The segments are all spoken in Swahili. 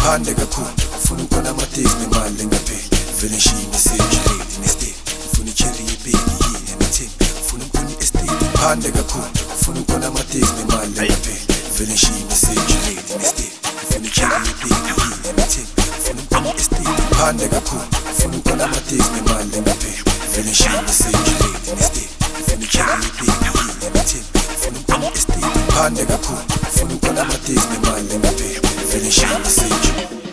Phande kakhulu ufuna ukubona amateksi nemali engapheli vele ngishiya imessage late nestate ufuna icherry yebheki yini ematheni ufuna ukubona i-estate phande kakhulu ufuna ukubona amateksi nemali engapheli vele ngishiya imessage late nestate ufuna icherry yebheki yini ematheni ufuna ukubona i-estate phande kakhulu ufuna ukubona amateksi nemali engapheli vele ngishiya imessage late nestate ufuna icherry yebheki yini ematheni ufuna ukubona i-estate phande kakhulu ufuna ukubona amateksi nemali engapheli vele ngishiya imessage.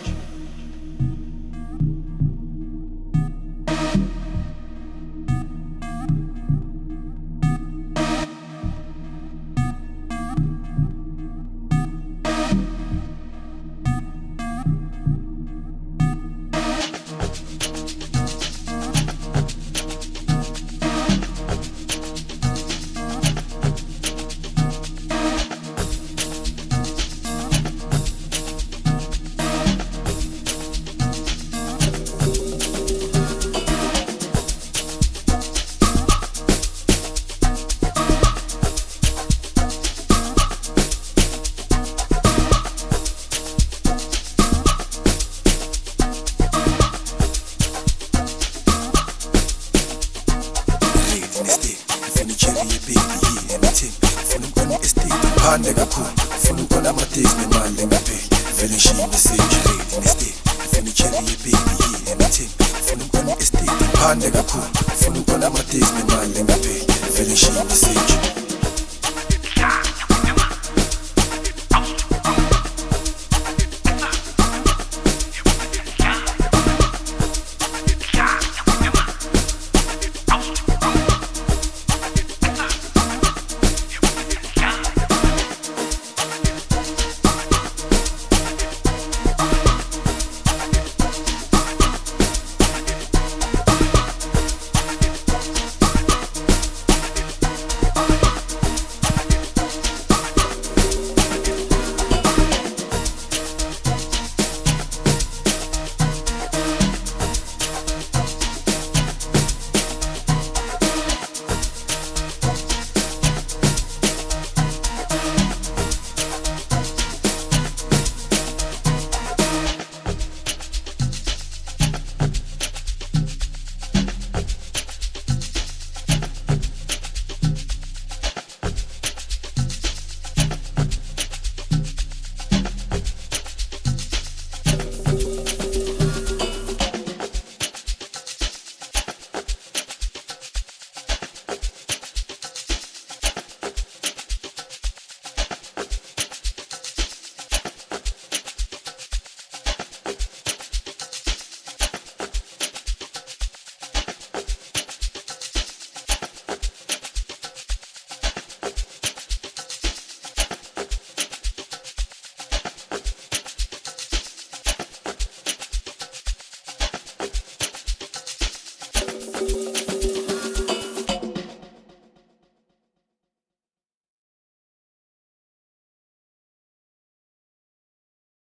Phande kakhulu ufuna ukubona amateksi nemali engapheli vele ngishiya imessage late nestate ufuna icherry yebheki yini ematheni ufuna ukubona i-estate phande kakhulu ufuna ukubona amateksi nemali engapheli vele ngishiya imessage